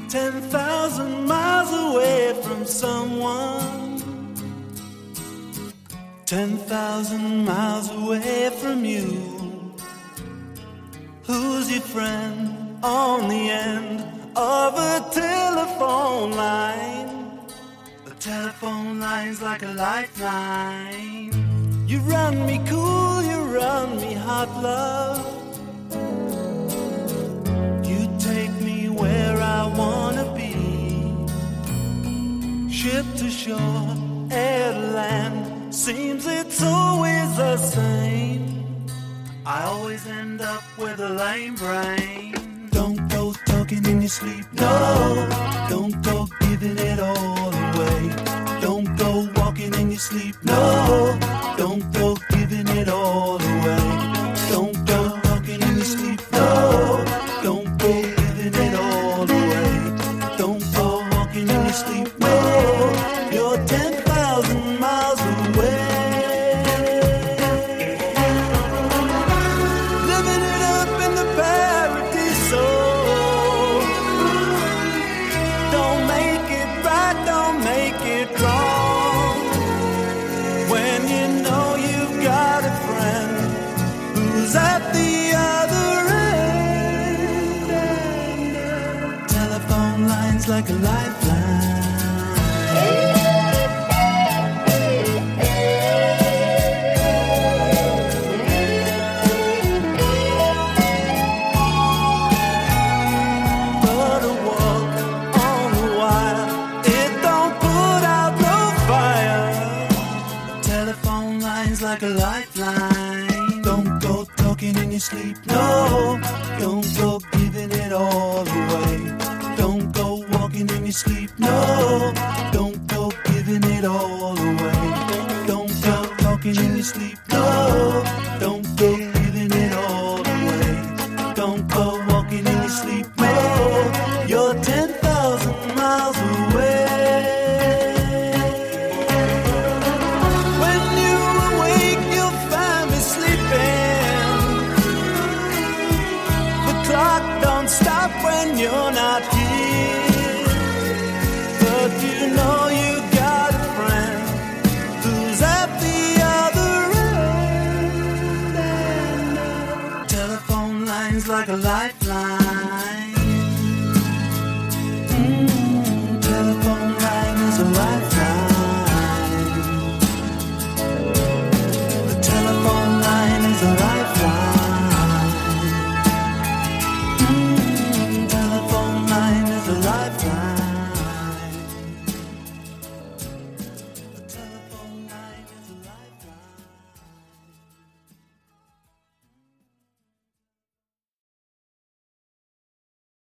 10,000 miles away from someone, 10,000 miles away from you. Who's your friend on the end of a telephone line? The telephone line's like a lifeline. You run me cool, you run me hot, love. You take me where I wanna be. Ship to shore, air to land, seems it's always the same. I always end up with a lame brain. Don't go talking in your sleep, no. Don't go giving it all away. Don't go walking in your sleep, no. Don't go giving it all away. Don't go talking in your sleep, no. Don't go giving it all away. Don't go walking in your sleep, no. You're 10,000 miles away. At the other end, telephone lines like a lifeline. But a walk on the wire, it don't put out no fire. Telephone lines like a lifeline. Don't go talking in your sleep, no. Don't go giving it all away. Don't go walking in your sleep, no. Don't go giving it all away. Don't go talking in your sleep, no. Don't go giving it all away. Don't go walking in your sleep, no. You're 10,000 miles away. Stop when you're not here, but you know you got a friend who's at the other end. Telephone lines like a